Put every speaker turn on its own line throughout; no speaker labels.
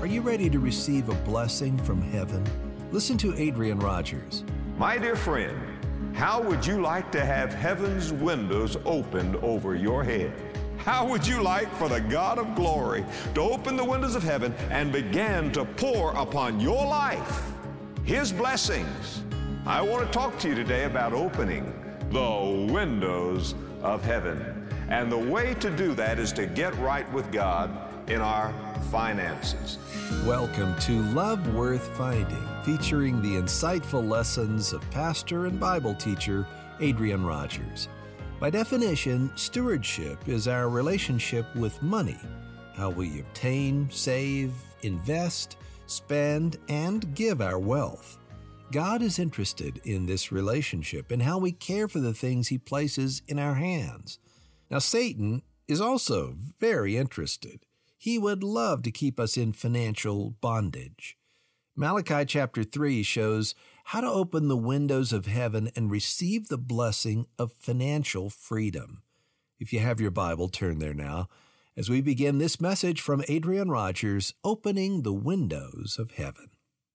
Are you ready to receive a blessing from heaven? Listen to Adrian Rogers.
My dear friend, how would you like to have heaven's windows opened over your head? How would you like for the God of glory to open the windows of heaven and begin to pour upon your life His blessings? I want to talk to you today about opening the windows of heaven. And the way to do that is to get right with God in our finances.
Welcome to Love Worth Finding, featuring the insightful lessons of pastor and Bible teacher Adrian Rogers. By definition, stewardship is our relationship with money, how we obtain, save, invest, spend, and give our wealth. God is interested in this relationship and how we care for the things He places in our hands. Now, Satan is also very interested. He would love to keep us in financial bondage. Malachi chapter 3 shows how to open the windows of heaven and receive the blessing of financial freedom. If you have your Bible, turn there now as we begin this message from Adrian Rogers, Opening the Windows of Heaven.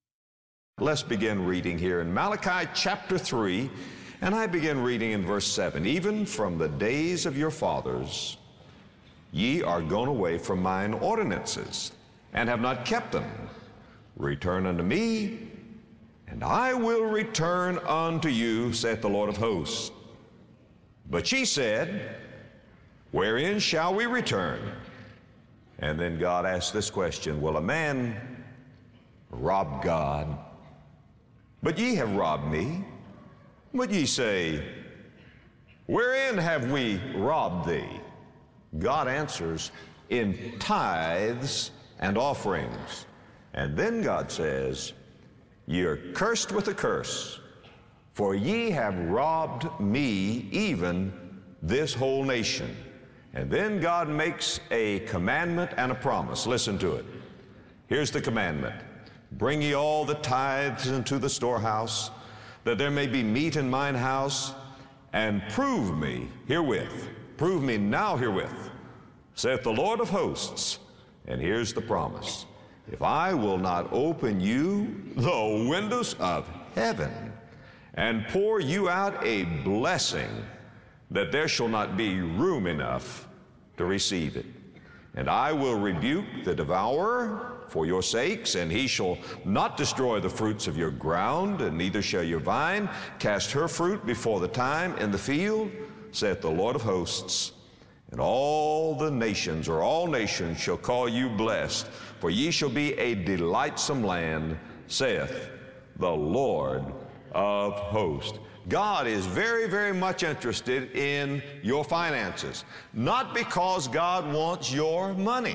Let's begin reading here in Malachi chapter 3, and I begin reading in verse 7. Even from the days of your fathers, ye are gone away from mine ordinances, and have not kept them. Return unto me, and I will return unto you, saith the Lord of hosts. But ye said, wherein shall we return? And then God asked this question, will a man rob God? But ye have robbed me. But ye say, wherein have we robbed thee? God answers, in tithes and offerings. And then God says, ye are cursed with a curse, for ye have robbed me, even this whole nation. And then God makes a commandment and a promise. Listen to it. Here's the commandment. Bring ye all the tithes into the storehouse, that there may be meat in mine house, and prove me now herewith, saith the Lord of hosts. And here's the promise. If I will not open you the windows of heaven and pour you out a blessing, that there shall not be room enough to receive it. And I will rebuke the devourer for your sakes, and he shall not destroy the fruits of your ground, and neither shall your vine cast her fruit before the time in the field, saith the Lord of hosts. And all nations shall call you blessed, for ye shall be a delightsome land, saith the Lord of hosts. God is very, very much interested in your finances. Not because God wants your money.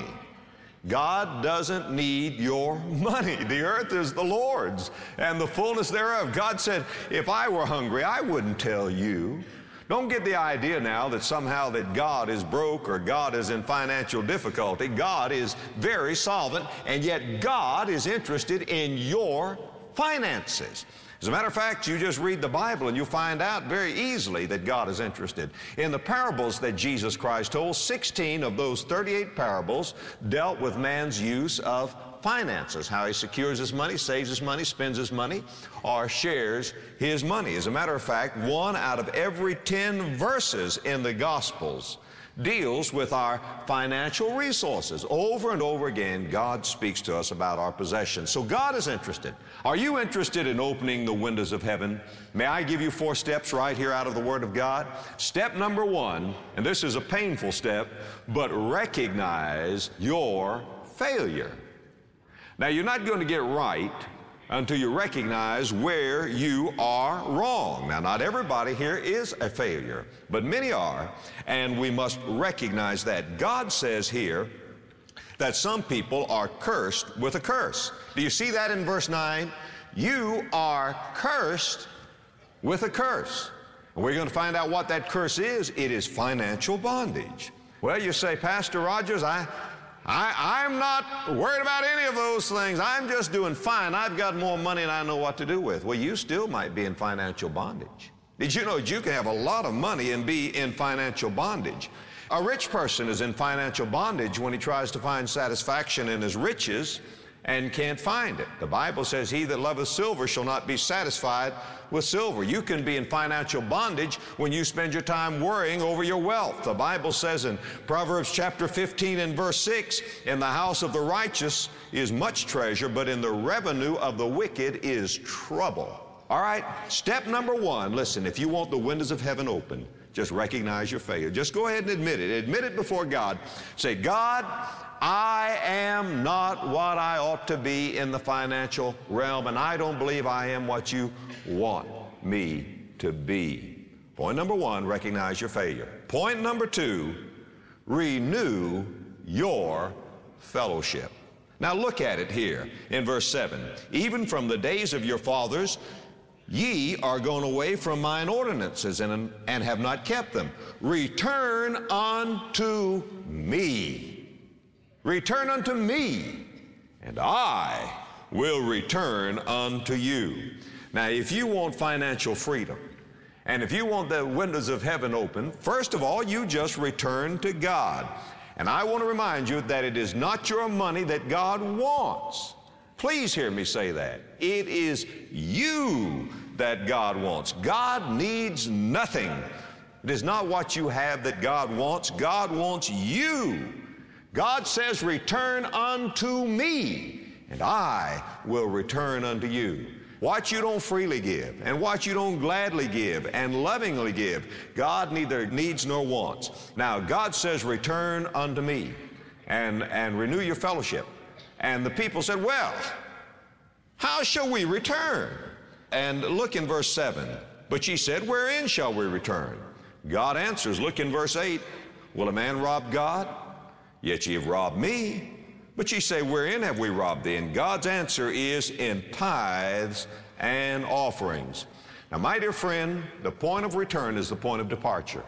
God doesn't need your money. The earth is the Lord's, and the fullness thereof. God said, if I were hungry, I wouldn't tell you. Don't get the idea now that somehow that God is broke or God is in financial difficulty. God is very solvent, and yet God is interested in your finances. As a matter of fact, you just read the Bible and you'll find out very easily that God is interested. In the parables that Jesus Christ told, 16 of those 38 parables dealt with man's use of finances, how he secures his money, saves his money, spends his money, or shares his money. As a matter of fact, 1 out of every 10 verses in the Gospels deals with our financial resources. Over and over again, God speaks to us about our possessions. So God is interested. Are you interested in opening the windows of heaven? May I give you 4 steps right here out of the Word of God? Step number 1, and this is a painful step, but recognize your failure. Now, you're not going to get right until you recognize where you are wrong. Now, not everybody here is a failure, but many are, and we must recognize that. God says here that some people are cursed with a curse. Do you see that in verse 9? You are cursed with a curse. And we're going to find out what that curse is. It is financial bondage. Well, you say, Pastor Rogers, I'm not worried about any of those things. I'm just doing fine. I've got more money than I know what to do with. Well, you still might be in financial bondage. Did you know that you can have a lot of money and be in financial bondage? A rich person is in financial bondage when he tries to find satisfaction in his riches and can't find it. The Bible says, he that loveth silver shall not be satisfied with silver. You can be in financial bondage when you spend your time worrying over your wealth. The Bible says in Proverbs chapter 15 and verse 6, in the house of the righteous is much treasure, but in the revenue of the wicked is trouble. All right, step number one, listen, if you want the windows of heaven open, just recognize your failure. Just go ahead and admit it. Admit it before God. Say, God, I am not what I ought to be in the financial realm, and I don't believe I am what you want me to be. Point number one, recognize your failure. Point number two, renew your fellowship. Now look at it here in verse 7. Even from the days of your fathers, ye are gone away from mine ordinances and have not kept them. Return unto me. Return unto me, and I will return unto you. Now, if you want financial freedom, and if you want the windows of heaven open, first of all, you just return to God. And I want to remind you that it is not your money that God wants. Please hear me say that. It is you that God wants. God needs nothing. It is not what you have that God wants. God wants you. God says, return unto me, and I will return unto you. What you don't freely give, and what you don't gladly give, and lovingly give, God neither needs nor wants. Now, God says, return unto me, and renew your fellowship. And the people said, well, how shall we return? And look in verse 7. But ye said, wherein shall we return? God answers, look in verse 8. Will a man rob God? Yet ye have robbed me. But ye say, wherein have we robbed thee? And God's answer is in tithes and offerings. Now, my dear friend, the point of return is the point of departure.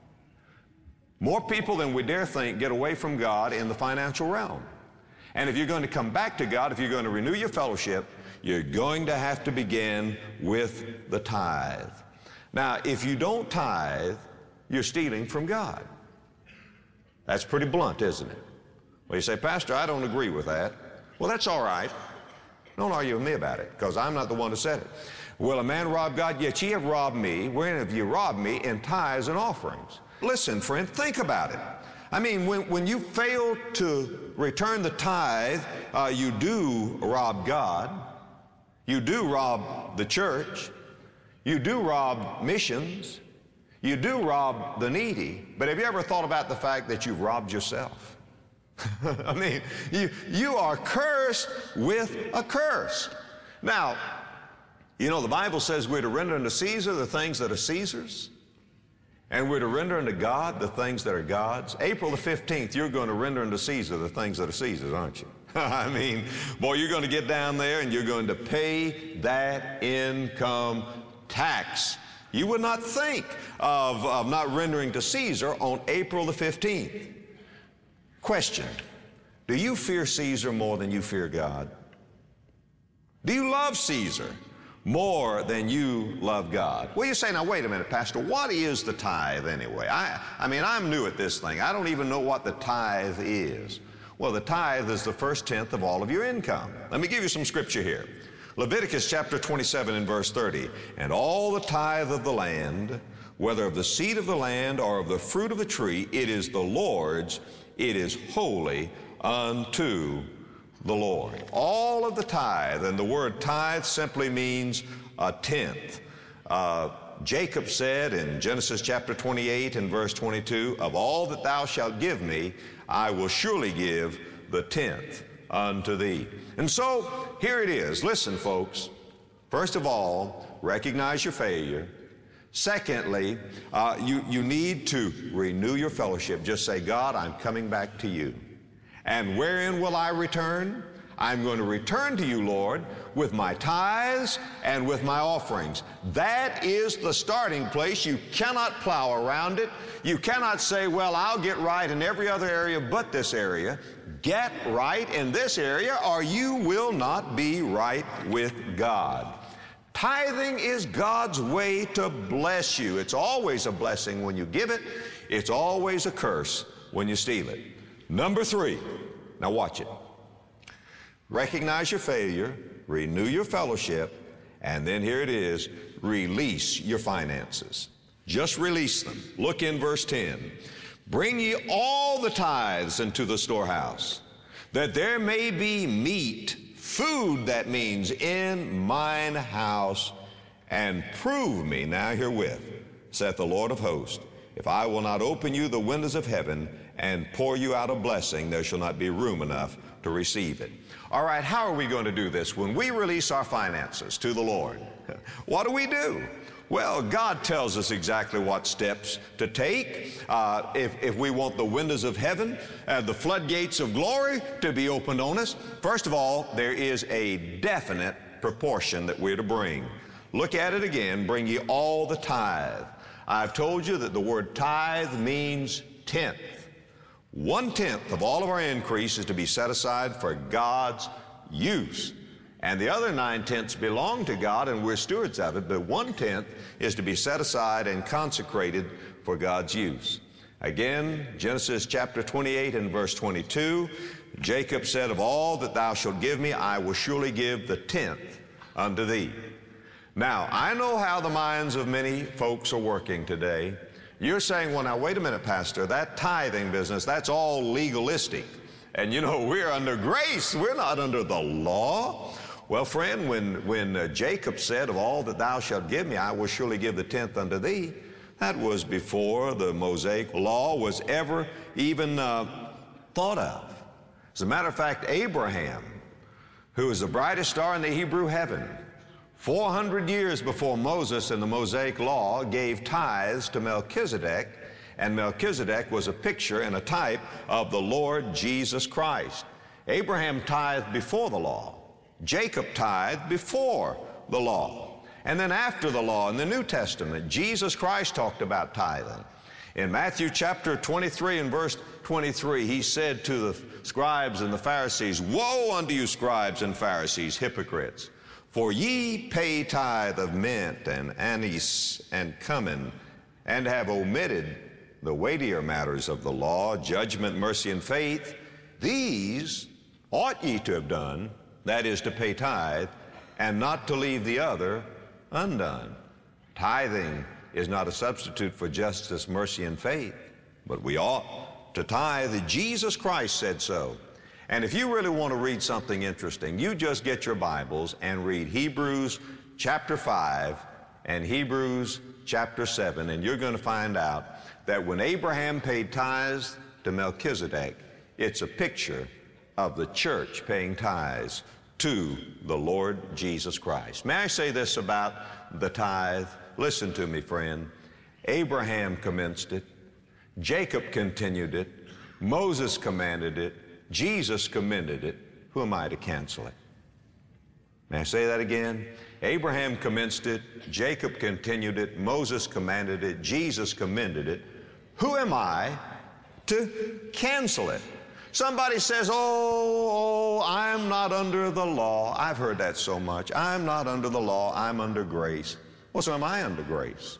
More people than we dare think get away from God in the financial realm. And if you're going to come back to God, if you're going to renew your fellowship, you're going to have to begin with the tithe. Now, if you don't tithe, you're stealing from God. That's pretty blunt, isn't it? Well, you say, Pastor, I don't agree with that. Well, that's all right. Don't argue with me about it, because I'm not the one who said it. Will a man rob God? Yet ye have robbed me. Wherein have you robbed me? In tithes and offerings. Listen, friend, think about it. I mean, when you fail to return the tithe, you do rob God. You do rob the church. You do rob missions. You do rob the needy, but have you ever thought about the fact that you've robbed yourself? I mean, you are cursed with a curse. Now, you know, the Bible says we're to render unto Caesar the things that are Caesar's, and we're to render unto God the things that are God's. April the 15th, you're going to render unto Caesar the things that are Caesar's, aren't you? I mean, boy, you're going to get down there and you're going to pay that income tax. You would not think of not rendering to Caesar on April the 15th. Question, do you fear Caesar more than you fear God? Do you love Caesar more than you love God? Well, you say, now wait a minute, Pastor, what is the tithe anyway? I mean, I'm new at this thing. I don't even know what the tithe is. Well, the tithe is the first tenth of all of your income. Let me give you some scripture here. Leviticus chapter 27 and verse 30, and all the tithe of the land, whether of the seed of the land or of the fruit of the tree, it is the Lord's, it is holy unto the Lord. All of the tithe, and the word tithe simply means a tenth. Jacob said in Genesis chapter 28 and verse 22, of all that thou shalt give me, I will surely give the tenth unto thee. And so here it is. Listen, folks. First of all, recognize your failure. Secondly, you need to renew your fellowship. Just say, God, I'm coming back to you. And wherein will I return? I'm going to return to you, Lord, with my tithes and with my offerings. That is the starting place. You cannot plow around it. You cannot say, well, I'll get right in every other area but this area. Get right in this area or you will not be right with God. Tithing is God's way to bless you. It's always a blessing when you give it. It's always a curse when you steal it. Number 3, now watch it. recognize your failure, renew your fellowship, and then here it is, release your finances. Just release them. Look in verse 10. Bring ye all the tithes into the storehouse, that there may be meat, food, that means, in mine house, and prove me now herewith, saith the Lord of hosts, if I will not open you the windows of heaven and pour you out a blessing, there shall not be room enough to receive it. All right, how are we going to do this? When we release our finances to the Lord, what do? Well, God tells us exactly what steps to take if we want the windows of heaven and the floodgates of glory to be opened on us. First of all, there is a definite proportion that we're to bring. Look at it again. Bring ye all the tithe. I've told you that the word tithe means tenth. 1/10 of all of our increase is to be set aside for God's use. And the other 9/10 belong to God, and we're stewards of it, but 1/10 is to be set aside and consecrated for God's use. Again, Genesis chapter 28 and verse 22, Jacob said, of all that thou shalt give me, I will surely give the 10th unto thee. Now, I know how the minds of many folks are working today. You're saying, well, now, wait a minute, Pastor, that tithing business, that's all legalistic. And you know, we're under grace. We're not under the law. Well, friend, when Jacob said, of all that thou shalt give me, I will surely give the 10th unto thee, that was before the Mosaic law was ever even thought of. As a matter of fact, Abraham, who was the brightest star in the Hebrew heaven, 400 years before Moses and the Mosaic law, gave tithes to Melchizedek, and Melchizedek was a picture and a type of the Lord Jesus Christ. Abraham tithed before the law. Jacob tithed before the law. And then after the law in the New Testament, Jesus Christ talked about tithing. In Matthew chapter 23 and verse 23, he said to the scribes and the Pharisees, woe unto you, scribes and Pharisees, hypocrites! For ye pay tithe of mint and anise and cumin, and have omitted the weightier matters of the law, judgment, mercy, and faith. These ought ye to have done, that is, to pay tithe, and not to leave the other undone. Tithing is not a substitute for justice, mercy, and faith, but we ought to tithe. Jesus Christ said so. And if you really want to read something interesting, you just get your Bibles and read Hebrews chapter 5 and Hebrews chapter 7, and you're going to find out that when Abraham paid tithes to Melchizedek, it's a picture of the church paying tithes to the Lord Jesus Christ. May I say this about the tithe? Listen to me, friend. Abraham commenced it. Jacob continued it. Moses commanded it. Jesus commended it. Who am I to cancel it? May I say that again? Abraham commenced it. Jacob continued it. Moses commanded it. Jesus commended it. Who am I to cancel it? Somebody says, oh, I'm not under the law. I've heard that so much. I'm not under the law. I'm under grace. Well, so am I under grace?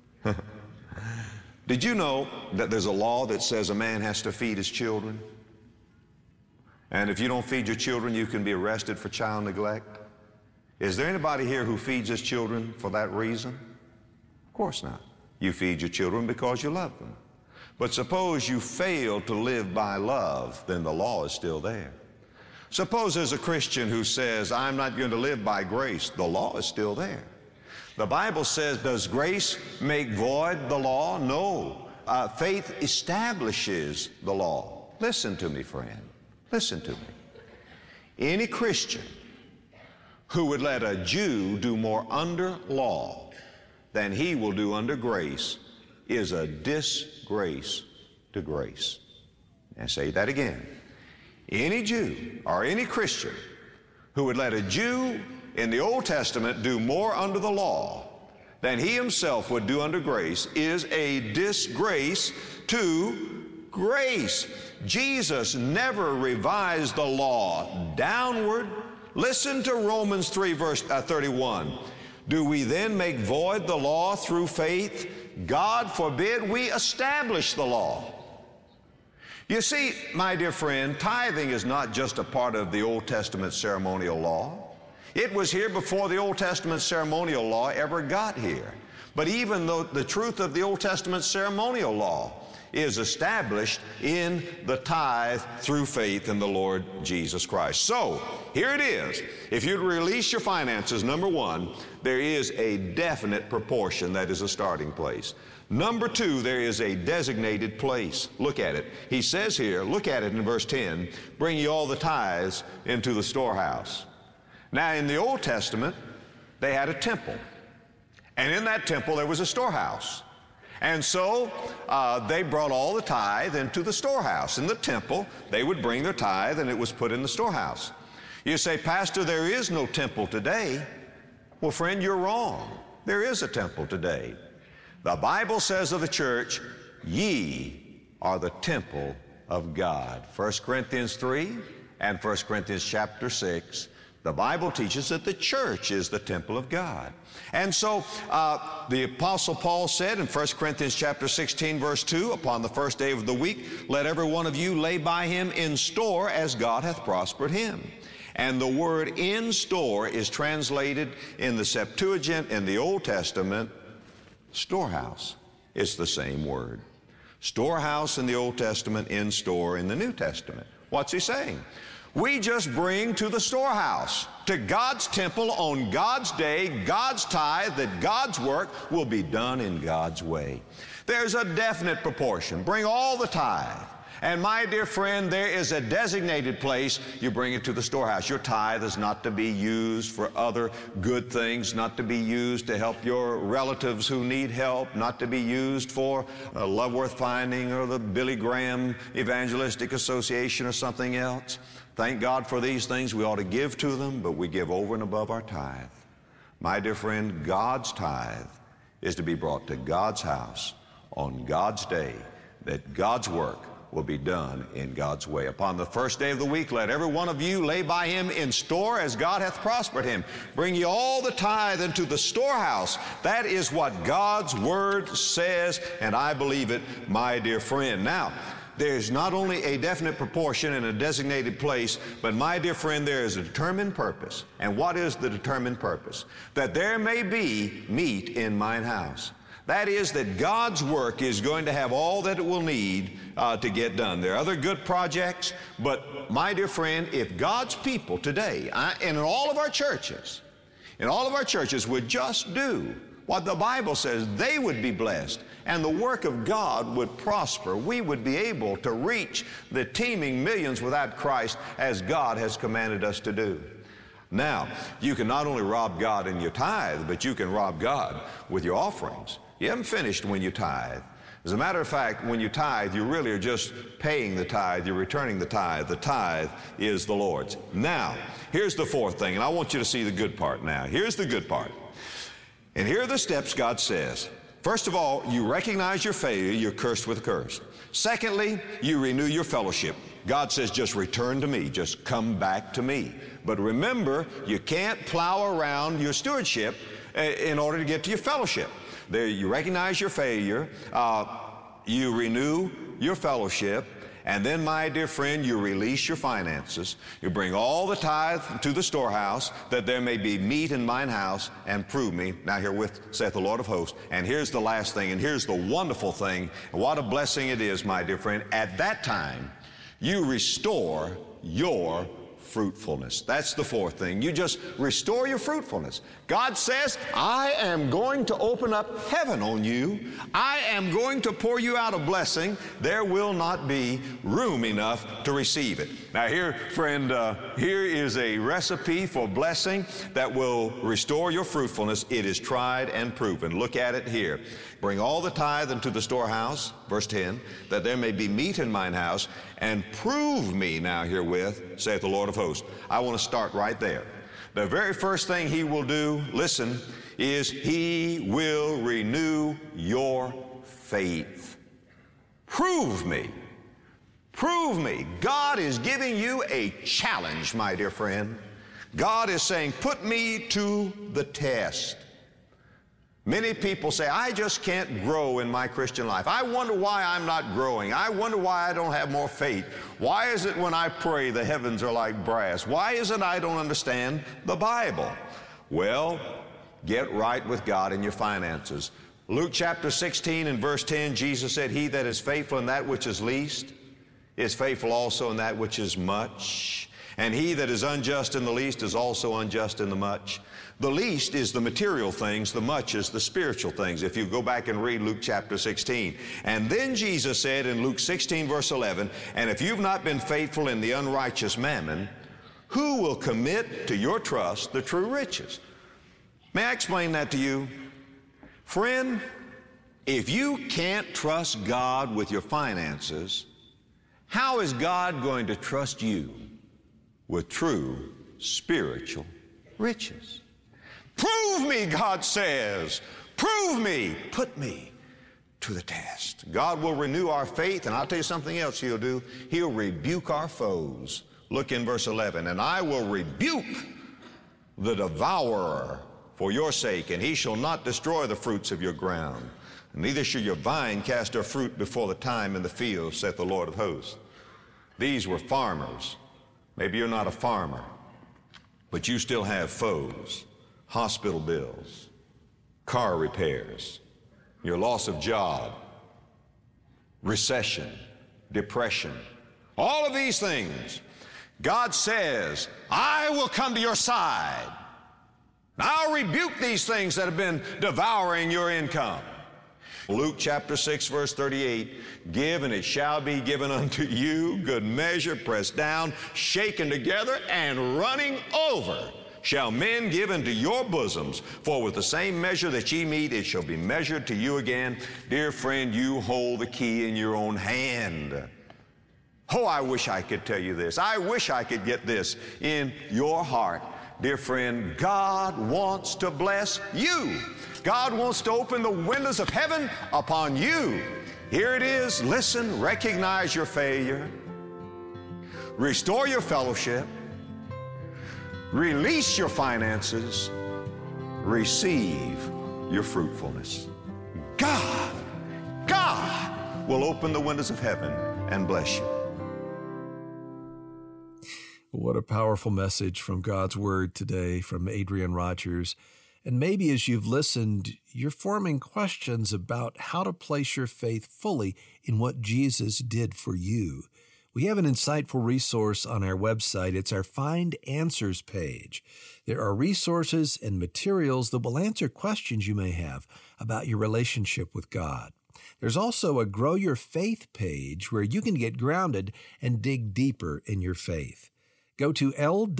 Did you know that there's a law that says a man has to feed his children? And if you don't feed your children, you can be arrested for child neglect. Is there anybody here who feeds his children for that reason? Of course not. You feed your children because you love them. But suppose you fail to live by love, then the law is still there. Suppose there's a Christian who says, I'm not going to live by grace. The law is still there. The Bible says, does grace make void the law? No. Faith establishes the law. Listen to me, friend. Listen to me. Any Christian who would let a Jew do more under law than he will do under grace is a disgrace to grace. And say that again. Any Jew or any Christian who would let a Jew in the Old Testament do more under the law than he himself would do under grace is a disgrace to grace. Jesus never revised the law downward. Listen to Romans 3 verse 31. Do we then make void the law through faith? God forbid. We establish the law. You see, my dear friend, tithing is not just a part of the Old Testament ceremonial law. It was here before the Old Testament ceremonial law ever got here. But even though the truth of the Old Testament ceremonial law is established in the tithe through faith in the Lord Jesus Christ. So, here it is. If you'd release your finances, number one, there is a definite proportion that is a starting place. Number two, there is a designated place. Look at it. He says here, look at it in verse 10, bring ye all the tithes into the storehouse. Now, in the Old Testament, they had a temple. And in that temple, there was a storehouse. And so they brought all the tithe into the storehouse. In the temple, they would bring their tithe, and it was put in the storehouse. You say, Pastor, there is no temple today. Well, friend, you're wrong. There is a temple today. The Bible says of the church, ye are the temple of God. 1 Corinthians 3 and 1 Corinthians chapter 6. The Bible teaches that the church is the temple of God. And so the Apostle Paul said in 1 Corinthians chapter 16, verse 2, upon the first day of the week, let every one of you lay by him in store as God hath prospered him. And the word in store is translated in the Septuagint in the Old Testament, storehouse. It's the same word. Storehouse in the Old Testament, in store in the New Testament. What's he saying? We just bring to the storehouse, to God's temple on God's day, God's tithe, that God's work will be done in God's way. There's a definite proportion. Bring all the tithe. And my dear friend, there is a designated place. You bring it to the storehouse. Your tithe is not to be used for other good things, not to be used to help your relatives who need help, not to be used for Love Worth Finding or the Billy Graham Evangelistic Association or something else. Thank God for these things. We ought to give to them, but we give over and above our tithe. My dear friend, God's tithe is to be brought to God's house on God's day, that God's work will be done in God's way. Upon the first day of the week, let every one of you lay by him in store as God hath prospered him. Bring ye all the tithe into the storehouse. That is what God's word says, and I believe it, my dear friend. Now, there's not only a definite proportion and a designated place, but my dear friend, there is a determined purpose. And what is the determined purpose? That there may be meat in mine house. That is, that God's work is going to have all that it will need to get done. There are other good projects, but my dear friend, if God's people today, and in all of our churches, would just do what the Bible says, they would be blessed, and the work of God would prosper. We would be able to reach the teeming millions without Christ as God has commanded us to do. Now, you can not only rob God in your tithe, but you can rob God with your offerings. You haven't finished when you tithe. As a matter of fact, when you tithe, you really are just paying the tithe. You're returning the tithe. The tithe is the Lord's. Now, here's the fourth thing, and I want you to see the good part now. Here's the good part. And here are the steps God says. First of all, you recognize your failure. You're cursed with a curse. Secondly, you renew your fellowship. God says, just return to me. Just come back to me. But remember, you can't plow around your stewardship in order to get to your fellowship. There, you recognize your failure. You renew your fellowship. And then, my dear friend, you release your finances. You bring all the tithe to the storehouse, that there may be meat in mine house, and prove me. Now herewith saith the Lord of hosts. And here's the last thing, and here's the wonderful thing. What a blessing it is, my dear friend. At that time, you restore your fruitfulness. That's the fourth thing. You just restore your fruitfulness. God says, I am going to open up heaven on you. I am going to pour you out a blessing. There will not be room enough to receive it. Now here, friend, here is a recipe for blessing that will restore your fruitfulness. It is tried and proven. Look at it here. Bring all the tithe into the storehouse, verse 10, that there may be meat in mine house, and prove me now herewith, saith the Lord of hosts. I want to start right there. The very first thing he will do, listen, is he will renew your faith. Prove me. Prove me. God is giving you a challenge, my dear friend. God is saying, put me to the test. Many people say, I just can't grow in my Christian life. I wonder why I'm not growing. I wonder why I don't have more faith. Why is it when I pray the heavens are like brass? Why is it I don't understand the Bible? Well, get right with God in your finances. Luke chapter 16 and verse 10, Jesus said, he that is faithful in that which is least is faithful also in that which is much. And he that is unjust in the least is also unjust in the much. The least is the material things, the much is the spiritual things. If you go back and read Luke chapter 16. And then Jesus said in Luke 16 verse 11, and if you've not been faithful in the unrighteous mammon, who will commit to your trust the true riches? May I explain that to you? Friend, if you can't trust God with your finances, how is God going to trust you with true spiritual riches? Prove me, God says. Prove me. Put me to the test. God will renew our faith, and I'll tell you something else He'll do. He'll rebuke our foes. Look in verse 11. And I will rebuke the devourer for your sake, and he shall not destroy the fruits of your ground. Neither shall your vine cast her fruit before the time in the field, saith the Lord of hosts. These were farmers. Maybe you're not a farmer, but you still have foes. Hospital bills, car repairs, your loss of job, recession, depression, all of these things. God says, I will come to your side. I'll rebuke these things that have been devouring your income. Luke chapter 6 verse 38, give and it shall be given unto you, good measure, pressed down, shaken together, and running over shall men give into your bosoms, for with the same measure that ye mete, it shall be measured to you again. Dear friend, you hold the key in your own hand. Oh, I wish I could tell you this. I wish I could get this in your heart. Dear friend, God wants to bless you. God wants to open the windows of heaven upon you. Here it is. Listen, recognize your failure. Restore your fellowship. Release your finances. Receive your fruitfulness. God will open the windows of heaven and bless you.
What a powerful message from God's Word today from Adrian Rogers. And maybe as you've listened, you're forming questions about how to place your faith fully in what Jesus did for you. We have an insightful resource on our website. It's our Find Answers page. There are resources and materials that will answer questions you may have about your relationship with God. There's also a Grow Your Faith page where you can get grounded and dig deeper in your faith. Go to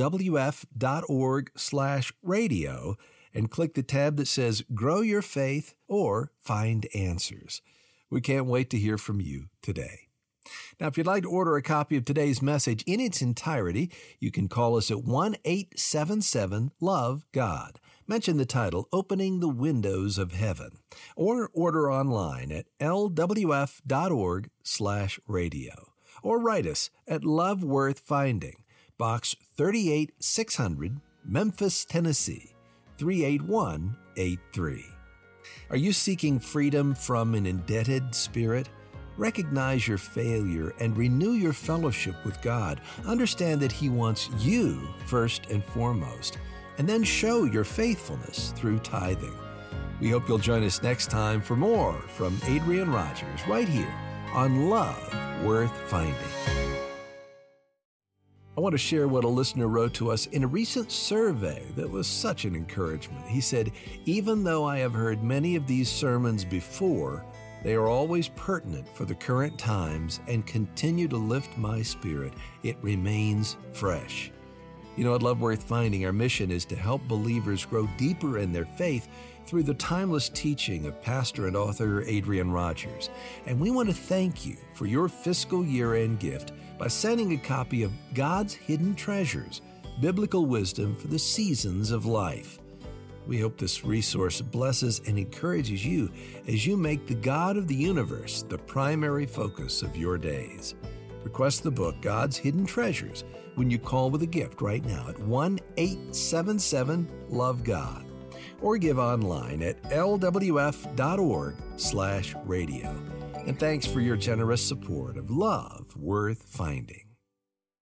lwf.org/radio and click the tab that says Grow Your Faith or Find Answers. We can't wait to hear from you today. Now, if you'd like to order a copy of today's message in its entirety, you can call us at 1-877-LOVE-GOD. Mention the title, Opening the Windows of Heaven, or order online at lwf.org/radio, or write us at Love Worth Finding, Box 38600, Memphis, Tennessee, 38183. Are you seeking freedom from an indebted spirit? Recognize your failure and renew your fellowship with God. Understand that He wants you first and foremost, and then show your faithfulness through tithing. We hope you'll join us next time for more from Adrian Rogers right here on Love Worth Finding. I want to share what a listener wrote to us in a recent survey that was such an encouragement. He said, even though I have heard many of these sermons before, they are always pertinent for the current times and continue to lift my spirit. It remains fresh. You know, at Love Worth Finding, our mission is to help believers grow deeper in their faith through the timeless teaching of pastor and author Adrian Rogers. And we want to thank you for your fiscal year-end gift by sending a copy of God's Hidden Treasures, Biblical Wisdom for the Seasons of Life. We hope this resource blesses and encourages you as you make the God of the universe the primary focus of your days. Request the book, God's Hidden Treasures, when you call with a gift right now at 1-877-LOVE-GOD. or give online at lwf.org/radio. And thanks for your generous support of Love Worth Finding.